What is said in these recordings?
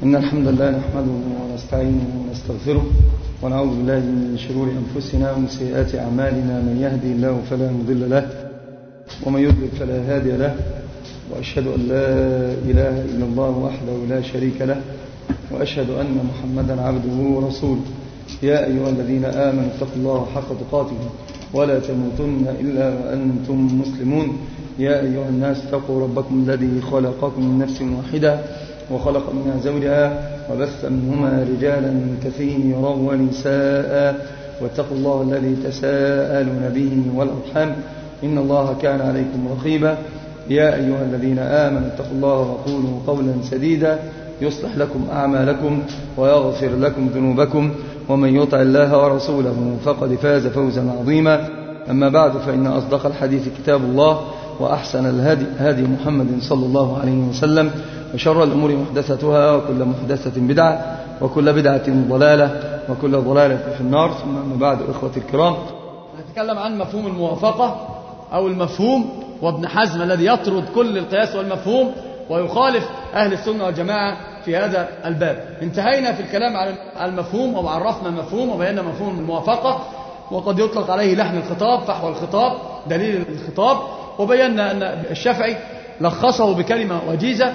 إن الحمد لله نحمده ونستعينه ونستغفره ونعوذ بالله من شرور أنفسنا ومن سيئات أعمالنا. من يهدي الله فلا مضل له ومن يضلل فلا هادي له، وأشهد أن لا إله إلا الله وحده لا شريك له، وأشهد أن محمدا عبده ورسوله. يا أيها الذين آمنوا اتقوا الله حق تقاته ولا تموتن إلا وأنتم مسلمون. يا أيها الناس اتقوا ربكم الذي خلقكم من نفس واحدة وخلق منها زوجها وبث منهما رجالا كثيرا ونساء، واتقوا الله الذي تساءلون به والأرحام إن الله كان عليكم رقيبا. يا أيها الذين آمنوا اتقوا الله وقولوا قولا سديدا يصلح لكم أعمالكم ويغفر لكم ذنوبكم، ومن يطع الله ورسوله فقد فاز فوزا عظيما. أما بعد، فإن أصدق الحديث كتاب الله، وأحسن الهدي هدي محمد صلى الله عليه وسلم، وشر الأمور محدثتها، وكل محدثة بدعة، وكل بدعة ضلالة، وكل ضلالة في النار. ثم أما بعد، إخوتي الكرام، نتكلم عن مفهوم الموافقة أو المفهوم، وابن حزم الذي يطرد كل القياس والمفهوم ويخالف أهل السنة والجماعة في هذا الباب. انتهينا في الكلام على المفهوم وعرفنا المفهوم وبينا مفهوم الموافقة، وقد يطلق عليه لحن الخطاب، فحوى الخطاب، دليل الخطاب، وبينا أن الشافعي لخصه بكلمة وجيزة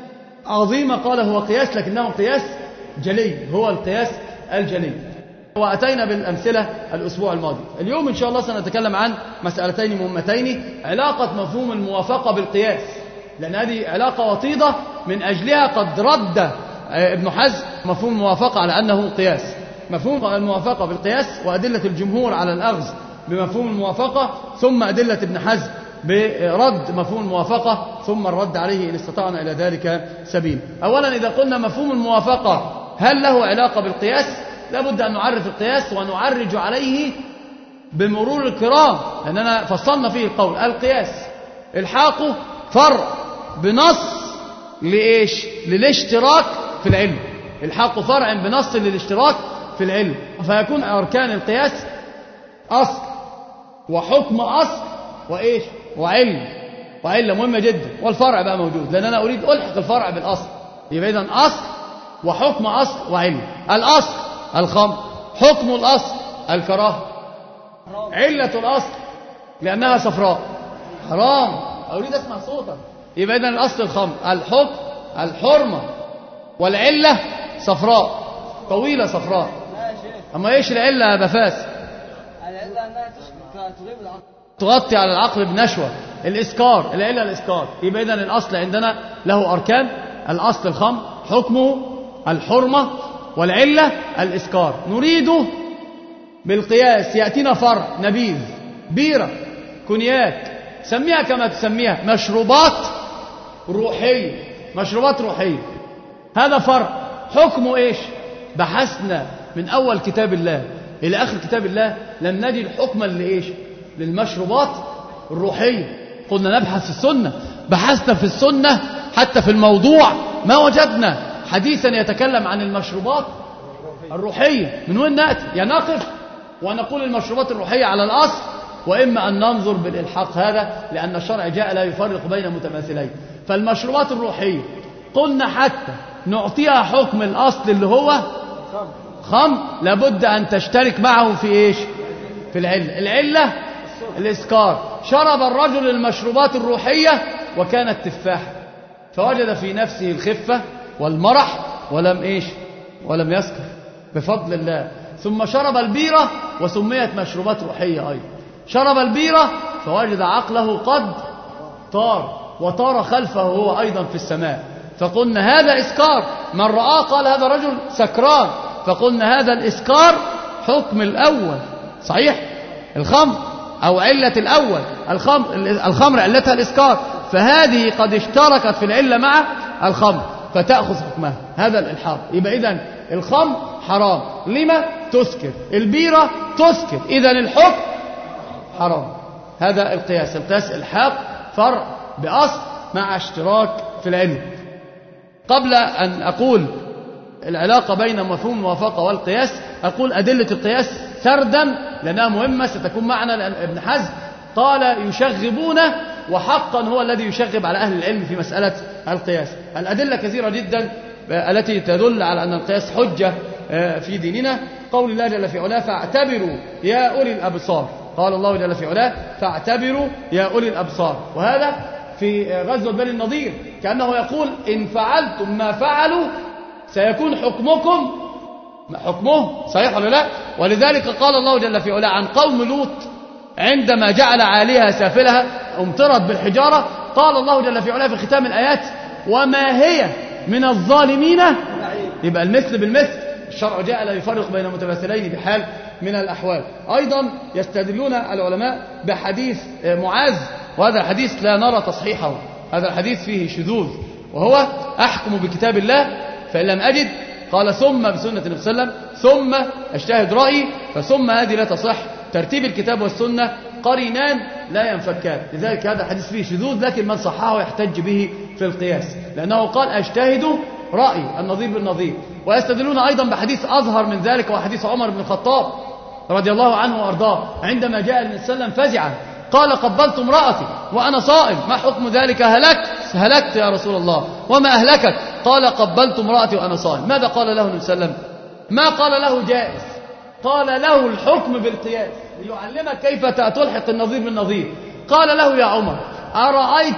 عظيمة، قال هو قياس لكنه قياس جلي، هو القياس الجلي. وأتينا بالأمثلة الأسبوع الماضي. اليوم إن شاء الله سنتكلم عن مسألتين مهمتين: علاقة مفهوم الموافقة بالقياس، لأن هذه علاقة وطيدة من أجلها قد رد ابن حزم مفهوم الموافقة على أنه قياس. مفهوم الموافقة بالقياس وأدلة الجمهور على الأخذ بمفهوم الموافقة، ثم أدلة ابن حزم برد مفهوم الموافقة، ثم الرد عليه إن استطعنا إلى ذلك سبيل. أولا، إذا قلنا مفهوم الموافقة هل له علاقة بالقياس؟ لابد أن نعرف القياس ونعرج عليه بمرور الكرام، لأننا فصلنا فيه القول. القياس الحاق فرع بنص لإيش؟ للاشتراك في العلم. الحاق فرع بنص للاشتراك في العلم، فيكون أركان القياس أصل وحكم أصل وإيش؟ وعلم، وعلة مهمة جدا، والفرع بقى موجود، لأن أنا أريد ألحق الفرع بالأصل. يبقى إذن أصل وحكم أصل وعلم. الأصل الخمر، حكم الأصل الكراهة، علة الأصل لأنها صفراء حرام، أريد أسمع صوتك. يبقى إذن الأصل الخمر، الحكم الحرمة، والعلة صفراء طويلة صفراء. أما إيش العلة يا بفاس؟ العلة أنها تغيب العقل، تغطي على العقل بنشوة. الإسكار، العلة الإسكار. يبقى إذن الأصل عندنا له أركان: الأصل الخمر، حكمه الحرمة، والعلة الإسكار. نريد بالقياس يأتينا فرع: نبيذ، بيرة، كونياك، سميها كما تسميها، مشروبات روحية، مشروبات روحية. هذا فرع. حكمه إيش؟ بحثنا من أول كتاب الله إلى آخر كتاب الله، لم نجد حكما لإيش؟ للمشروبات الروحية. قلنا نبحث في السنة، بحثنا في السنة حتى في الموضوع ما وجدنا حديثا يتكلم عن المشروبات الروحية. من وين نأتي؟ يعني نقف ونقول المشروبات الروحية على الأصل، وإما أن ننظر بالإلحاق هذا، لأن الشرع جاء لا يفرق بين متماثلين. فالمشروبات الروحية قلنا حتى نعطيها حكم الأصل اللي هو خمر، لابد أن تشترك معه في إيش؟ في العلة. العلة الإسكار. شرب الرجل المشروبات الروحية وكانت تفاحة، فوجد في نفسه الخفة والمرح ولم إيش؟ ولم يسكر بفضل الله. ثم شرب البيرة وسميت مشروبات روحية أيضا. شرب البيرة فوجد عقله قد طار، وطار خلفه هو أيضا في السماء. فقلنا هذا إسكار. من رآه قال هذا رجل سكران، فقلنا هذا الإسكار حكم الأول صحيح، الخمر، أو علة الأول الخمر علتها الإسكار، فهذه قد اشتركت في العلة مع الخمر فتأخذ حكمها. هذا الإلحاق. يبقى إذن الخمر حرام، لما؟ تسكر. البيرة تسكر، إذن الحكم حرام. هذا القياس. القياس الحاق فرع بأصل مع اشتراك في العلم. قبل أن أقول العلاقة بين مفهوم الموافقة والقياس، أقول أدلة القياس سردا لأنها مهمة ستكون معنا، لأن ابن حزم قال يشغبون، وحقا هو الذي يشغب على أهل العلم في مسألة القياس. الأدلة كثيرة جدا التي تدل على أن القياس حجة في ديننا. قول الله جل في علاه فاعتبروا يا أولي الأبصار، قال الله جل في علاه فاعتبروا يا أولي الأبصار، وهذا في غزوة بني النضير كأنه يقول إن فعلتم ما فعلوا سيكون حكمه صحيح ولا لا؟ ولذلك قال الله جل في علاه عن قوم لوط عندما جعل عاليها سافلها امطرت بالحجارة، قال الله جل في علاه في ختام الآيات وما هي من الظالمين. يبقى المثل بالمثل، الشرع جاء لا يفرق بين متماثلين بحال من الأحوال. أيضا يستدلون العلماء بحديث معاذ، وهذا الحديث لا نرى تصحيحه، هذا الحديث فيه شذوذ، وهو أحكم بكتاب الله فإن لم أجد قال ثم بسنة النبي صلى الله عليه وسلم ثم أجتهد رأيي، فثم هذه لا تصح، ترتيب الكتاب والسنة قرينان لا ينفكان، لذلك هذا الحديث فيه شذوذ، لكن من صححه يحتج به في القياس لأنه قال أجتهد رأيي النظير بالنظير. ويستدلون أيضا بحديث أظهر من ذلك وحديث عمر بن الخطاب رضي الله عنه وأرضاه عندما جاء النبي صلى الله عليه وسلم فزعا قال قبلت امرأتي وأنا صائم، ما حكم ذلك؟ هلكت يا رسول الله، وما أهلكك؟ قال قبلت امرأتي وأنا صائم. ماذا قال له النبي صلى الله عليه وسلم؟ ما قال له جائز، قال له الحكم بالقياس ليعلمك كيف تلحق النظير بالنظير. قال له يا عمر أرأيت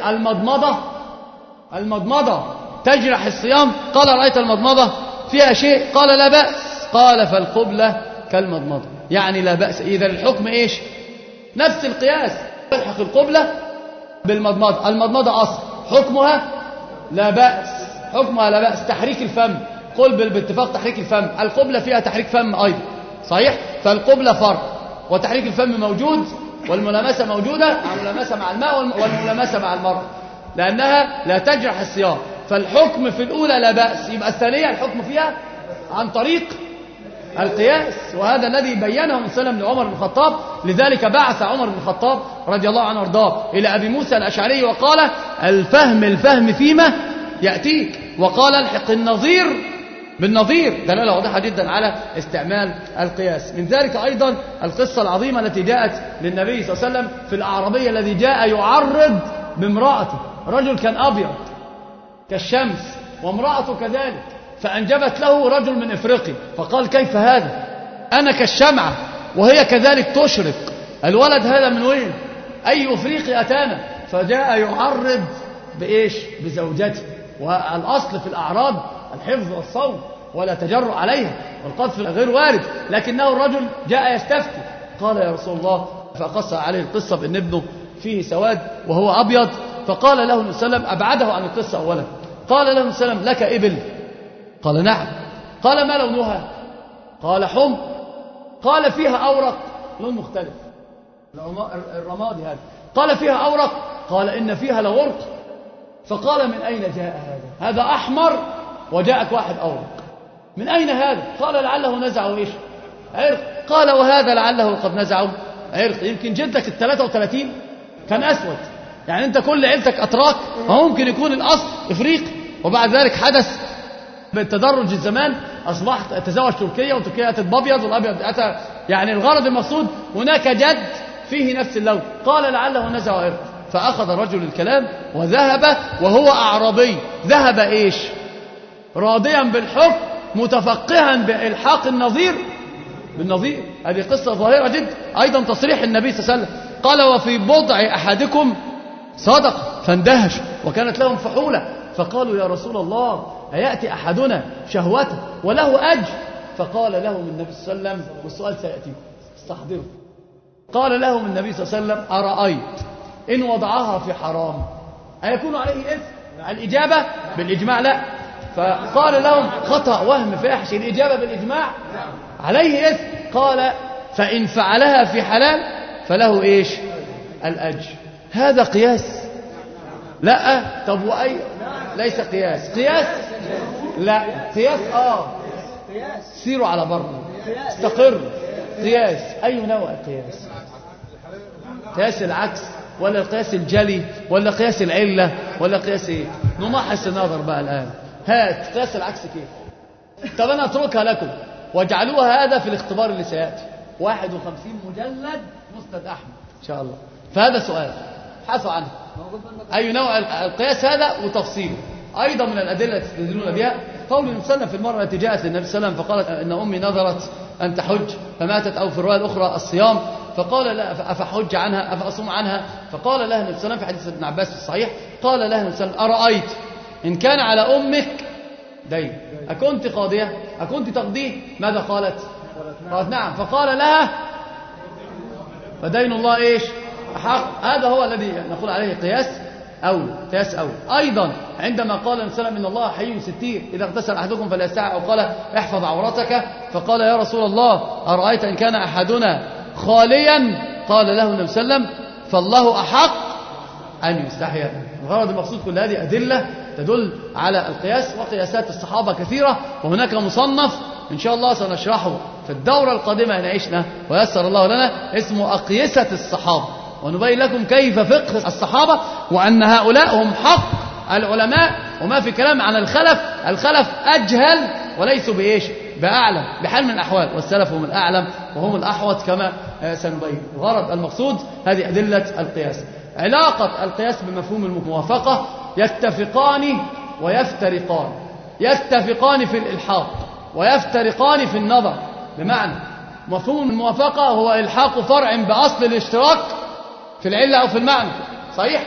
المضمضة تجرح الصيام؟ قال رأيت المضمضة فيها شيء؟ قال لا بأس، قال فالقبلة كالمضمضة، يعني لا بأس. إذا الحكم إيش؟ نفس القياس، تلحق القبلة بالمضمضة، المضمضة أصل حكمها لا بأس، تحريك الفم قل باتفاق تحريك الفم، القبلة فيها تحريك فم أيضا صحيح، فالقبلة فرق، وتحريك الفم موجود، والملامسة موجودة، الملامسة مع الماء والملامسة مع المرء لأنها لا تجرح الصيام، فالحكم في الأولى لا بأس، يبقى الثانية الحكم فيها عن طريق القياس، وهذا الذي بينه من سلم لعمر بن الخطاب. لذلك بعث عمر بن الخطاب رضي الله عنه وارضاه إلى أبي موسى الأشعري وقال الفهم فيما يأتيك، وقال الحق النظير بالنظير، دلالة واضحة جدا على استعمال القياس. من ذلك أيضا القصة العظيمة التي جاءت للنبي صلى الله عليه وسلم في الأعرابي الذي جاء يعرض بامرأته، رجل كان أبيض كالشمس وامرأته كذلك، فأنجبت له رجل من إفريقيا، فقال كيف هذا؟ أنا كالشمعة وهي كذلك تشرق، الولد هذا من وين؟ أي أفريقي أتانا؟ فجاء يعرض بإيش؟ بزوجته، والأصل في الأعراض الحفظ والصون ولا تجرؤ عليها، والقذف غير وارد، لكنه الرجل جاء يستفتي قال يا رسول الله، فقص عليه القصة بأن ابنه فيه سواد وهو أبيض، فقال له النبي صلى الله عليه وسلم، أبعده عن القصة أولا، قال له النبي صلى الله عليه وسلم لك إبل؟ قال نعم. قال ما لونها؟ قال حمر. قال فيها أورق؟ لون مختلف، الرمادي هذا. قال فيها أورق؟ قال إن فيها لورق. فقال من أين جاء هذا؟ هذا أحمر وجاءك واحد أورق، من أين هذا؟ قال لعله نزعه إيش؟ عرق. قال وهذا لعله قد نزعه عرق، يمكن جدك 33 كان أسود، يعني أنت كل عيلتك أتراك، وممكن يكون الأصل إفريقي، وبعد ذلك حدث بالتدرج الزمان أصبحت أتزوج تركيا، وتركيا أتت بأبيض، والأبيض أتى، يعني الغرض المقصود هناك جد فيه نفس اللون. قال لعله نزع عرق. فأخذ الرجل الكلام وذهب وهو أعرابي، ذهب إيش؟ راضيا بالحكم، متفقها بإلحاق النظير بالنظير. هذه قصة ظاهرة جدا. أيضا تصريح النبي صلى الله عليه وسلم قال وفي بضع أحدكم صدقة، فاندهش، وكانت لهم فحولة، فقالوا يا رسول الله أيأتي أحدنا شهوته وله أجر؟ فقال لهم النبي صلى الله عليه وسلم، والسؤال سيأتيكم استحضروا، قال لهم النبي صلى الله عليه وسلم أرأيت إن وضعها في حرام أيكون عليه إثم؟ الإجابة بالإجماع لا. فقال لهم خطأ وهم فاحش، الإجابة بالإجماع عليه إثم. قال فإن فعلها في حلال فله إيش؟ الأجر. هذا قياس؟ لا. طب وأي؟ ليس قياس. قياس؟ لا. قياس سيروا على بر، استقر. قياس أي نوع القياس؟ قياس العكس ولا القياس الجلي ولا قياس العلة ولا قياس ايه؟ نمحص النظر بقى الآن. هات قياس العكس كيف؟ طب أنا أتركها لكم، واجعلوها هذا في الاختبار اللي سيأتي، 51 مجلد مسند أحمد إن شاء الله. فهذا سؤال حثوا عنه، أي نوع القياس هذا وتفصيله. أيضا من الأدلة التي تستدلون بها قول النبي صلى الله عليه وسلم في المرة التي جاءت للنبي صلى الله عليه وسلم فقالت إن أمي نذرت أن تحج فماتت، أو في الرواية الأخرى الصيام، فقال لا أفحج عنها أفأصوم عنها؟ فقال لها النبي صلى الله عليه وسلم في حديث ابن عباس في الصحيح، قال لها النبي صلى الله عليه وسلم أرأيت إن كان على أمك دين أكنت قاضية أكنت تقضيه؟ ماذا قالت؟ قالت نعم. فقال لها فدين الله إيش؟ أحق. هذا هو الذي نقول عليه قياس أولى. قياس أولى. أيضا عندما قال النبي صلى الله عليه وسلم إن الله حي ستير إذا اغتسل أحدكم فليستحي، أو قال احفظ عورتك، فقال يا رسول الله أرأيت إن كان أحدنا خاليا؟ قال له النبي صلى الله عليه وسلم فالله أحق أن يستحي. الغرض المقصود كل هذه أدلة تدل على القياس، وقياسات الصحابة كثيرة، وهناك مصنف إن شاء الله سنشرحه في الدورة القادمة إن عشنا ويسر الله لنا اسمه أقيسة الصحابة، ونبين لكم كيف فقه الصحابة، وأن هؤلاء هم حق العلماء، وما في كلام عن الخلف أجهل وليسوا بإيش؟ بأعلم بحال من الأحوال، والسلف هم الأعلم وهم الأحوط كما سنبين. الغرض المقصود هذه أدلة القياس. علاقة القياس بمفهوم الموافقة: يتفقان ويفترقان، يتفقان في الإلحاق ويفترقان في النظر. بمعنى مفهوم الموافقة هو إلحاق فرع بأصل الاشتراك في العلة أو في المعنى، صحيح؟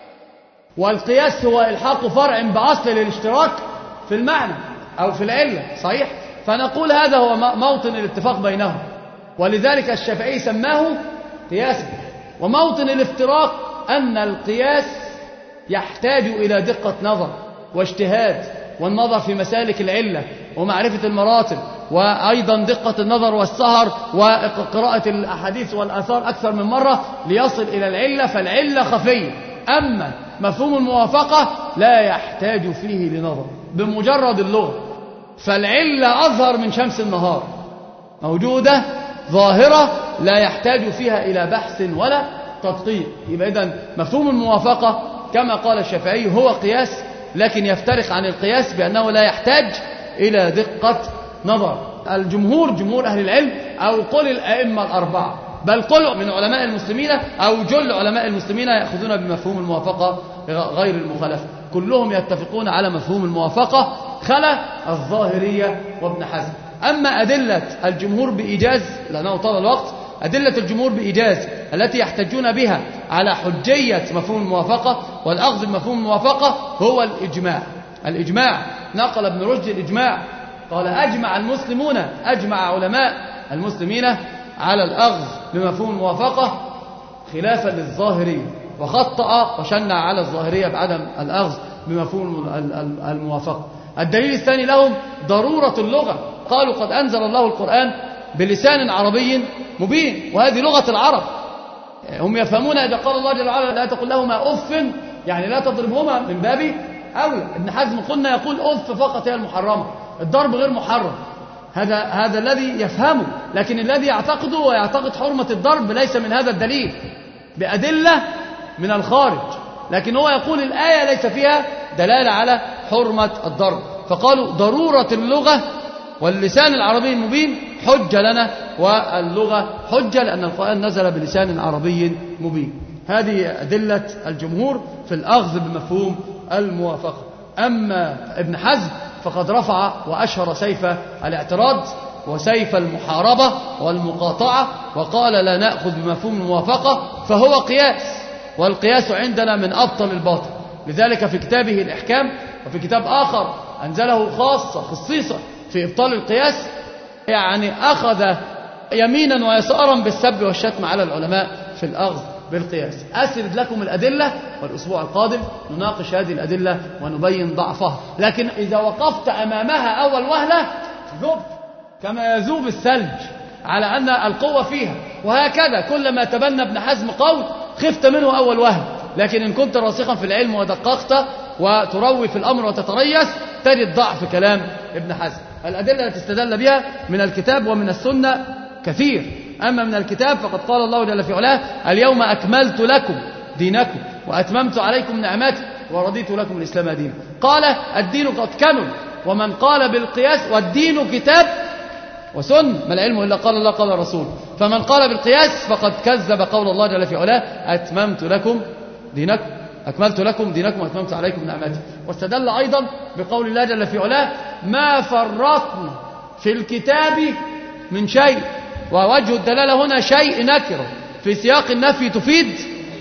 والقياس هو إلحاق فرع بأصل الاشتراك في المعنى أو في العلة، صحيح؟ فنقول هذا هو موطن الاتفاق بينهم، ولذلك الشافعي سماه قياسا. وموطن الافتراق أن القياس يحتاج إلى دقة نظر واجتهاد والنظر في مسالك العلة ومعرفة المراتب، وأيضا دقة النظر والسهر وقراءة الأحاديث والآثار أكثر من مرة ليصل إلى العلة، فالعلة خفية. أما مفهوم الموافقة لا يحتاج فيه لنظر، بمجرد اللغة، فالعلة أظهر من شمس النهار، موجودة ظاهرة لا يحتاج فيها إلى بحث ولا تدقيق. يبقى إذن مفهوم الموافقة كما قال الشافعي هو قياس، لكن يفترق عن القياس بأنه لا يحتاج إلى دقة نظر. الجمهور، جمهور أهل العلم، أو قل الأئمة الأربعة، بل قل من علماء المسلمين أو جل علماء المسلمين يأخذون بمفهوم الموافقة غير المخالفة، كلهم يتفقون على مفهوم الموافقة خلا الظاهرية وابن حزم. أما أدلة الجمهور بإيجاز، لأنه طال الوقت، أدلة الجمهور بإيجاز التي يحتجون بها على حجية مفهوم الموافقة والأخذ بمفهوم الموافقة هو الإجماع. الإجماع نقل ابن رشد الإجماع، قال أجمع المسلمون، أجمع علماء المسلمين على الأخذ بمفهوم الموافقة خلافا للظاهرية، وخطأ وشنع على الظاهرية بعدم الأخذ بمفهوم الموافقة. الدليل الثاني لهم ضرورة اللغة، قالوا قد أنزل الله القرآن بلسان عربي مبين، وهذه لغة العرب. هم يفهمون إذا قال الله جل وعلا لا تقل لهما أف، يعني لا تضربهما، من باب أولى. ابن حزم قلنا يقول أف فقط هي المحرمة، الضرب غير محرم. هذا الذي يفهمه، لكن الذي يعتقده ويعتقد حرمة الضرب ليس من هذا الدليل، بأدلة من الخارج، لكن هو يقول الآية ليس فيها دلالة على حرمة الضرب. فقالوا ضرورة اللغة واللسان العربي المبين حجة لنا، واللغة حجة لأن القرآن نزل بلسان عربي مبين. هذه أدلة الجمهور في الأخذ بمفهوم الموافقة. أما ابن حزم فقد رفع وأشهر سيف الاعتراض وسيف المحاربة والمقاطعة، وقال لا نأخذ بمفهوم الموافقة فهو قياس، والقياس عندنا من أبطل الباطل. لذلك في كتابه الإحكام، وفي كتاب آخر أنزله خصيصة في إبطال القياس، يعني أخذ يمينا ويسارا بالسب والشتم على العلماء في الأخذ بالقياس. أسرد لكم الأدلة، والأسبوع القادم نناقش هذه الأدلة ونبين ضعفها. لكن إذا وقفت أمامها أول وهلة ذبت كما يذوب الثلج على أن القوة فيها، وهكذا كلما تبنى ابن حزم قول خفت منه أول وهلة، لكن إن كنت راسخا في العلم ودققت وتروي في الأمر وتتريث تجد ضعف كلام ابن حزم. الأدلة التي استدل بها من الكتاب ومن السنة كثير. أما من الكتاب فقد قال الله جل في علاه اليوم أكملت لكم دينكم وأتممت عليكم نعمتي ورضيت لكم الإسلام دينا. قال الدين قد كمل، ومن قال بالقياس والدين كتاب وسنة، ما العلم إلا قال الله قال الرسول، فمن قال بالقياس فقد كذب قول الله جل في علاه أتممت لكم دينكم. أكملت لكم دينكم وأتممت عليكم نعمتي. واستدل أيضا بقول الله جل في علاه ما فرطنا في الكتاب من شيء. ووجه الدلالة هنا شيء نكرة في سياق النفي تفيد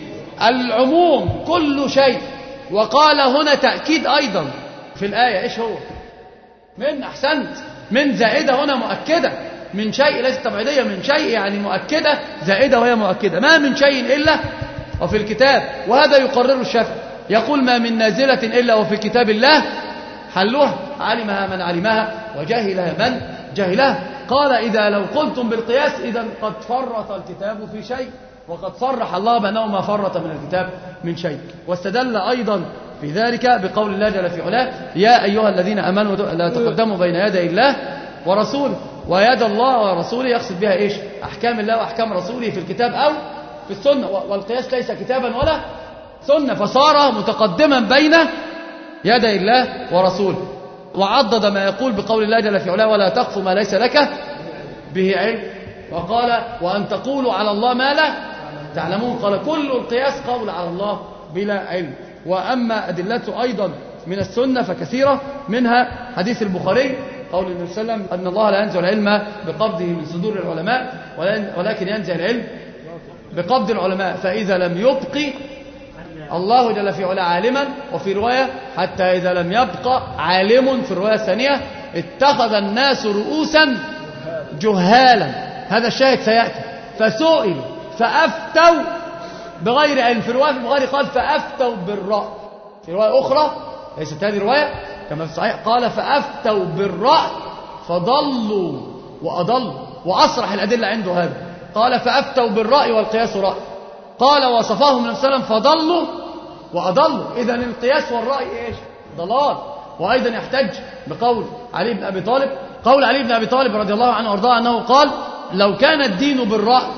العموم كل شيء. وقال هنا تأكيد أيضا في الآية إيش هو؟ من أحسنت من زائدة هنا مؤكدة، من شيء ليست تبعيدية، من شيء يعني مؤكدة زائدة وهي مؤكدة، ما من شيء إلا وفي الكتاب. وهذا يقرر الشافعي يقول ما من نازلة إلا وفي كتاب الله حلوها علمها من علمها وجهلها من جهلها. قال إذا لو قلتم بالقياس إذا قد فرط الكتاب في شيء، وقد صرح الله بأنه ما فرط من الكتاب من شيء. واستدل أيضا في ذلك بقول الله جل في علاه يا أيها الذين آمنوا لا تقدموا بين يدي الله ورسوله. ويد الله ورسوله يقصد بها إيش؟ أحكام الله وأحكام رسوله في الكتاب أو في السنة. والقياس ليس كتابا ولا سنة، فصار متقدما بين يدي الله ورسوله. وعضد ما يقول بقول الله جل في علاه ولا تقف ما ليس لك به علم. وقال وأن تقولوا على الله ما لا تعلمون. قال كل القياس قول على الله بلا علم. وأما أدلته أيضا من السنة فكثيرة، منها حديث البخاري قول النبي صلى الله عليه وسلم أن الله لا ينزل العلم بقبضه من صدور العلماء ولكن ينزل العلم بقبض العلماء فإذا لم يبق الله جل في علاه عالما. وفي رواية حتى إذا لم يبق عالم في الرواية الثانية اتخذ الناس رؤوسا جهالا. هذا الشاهد سيأتي. فسئل فأفتوا بغير علم. في رواية البخاري قال فأفتوا بالرأي. في رواية أخرى ليست هذه رواية كما في الصحيح قال فأفتوا بالرأي فضلوا وأضلوا. وأصرح الأدلة عنده هذا قال فأفتوا بالرأي والقياس رأي. قال وصفاهم النبي صلى الله عليه وسلم فضلوا وأضلوا. إذن القياس والرأي إيش؟ ضلال. وأيضا يحتج بقول علي بن أبي طالب. قول علي بن أبي طالب رضي الله عنه وارضاه أنه قال لو كان الدين بالرأي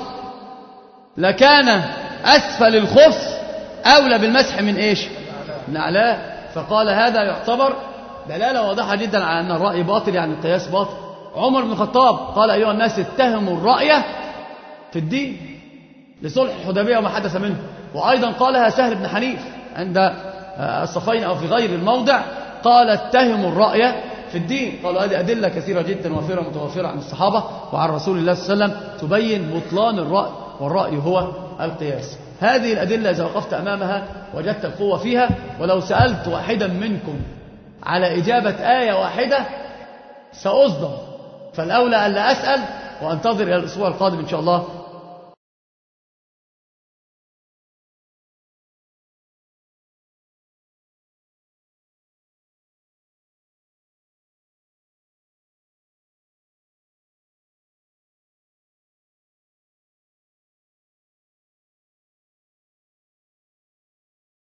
لكان أسفل الخف أولى بالمسح من إيش؟ من أعلاه. فقال هذا يعتبر دلالة واضحة جدا على أن الرأي باطل يعني القياس باطل. عمر بن الخطاب قال أيها الناس اتهموا الرأي في الدين لصلح الحديبية وما حدث منه. وأيضا قالها سهل بن حنيف عند الصفين أو في غير الموضع قال اتهموا الرأي في الدين. قالوا هذه أدلة كثيرة جدا وافرة متوفرة عن الصحابة وعن رسول الله صلى الله عليه وسلم تبين بطلان الرأي، والرأي هو القياس. هذه الأدلة إذا وقفت أمامها وجدت القوة فيها. ولو سألت واحدا منكم على إجابة آية واحدة سأصدم، فالأولى ألا أسأل وأنتظر إلى الأسبوع القادم إن شاء الله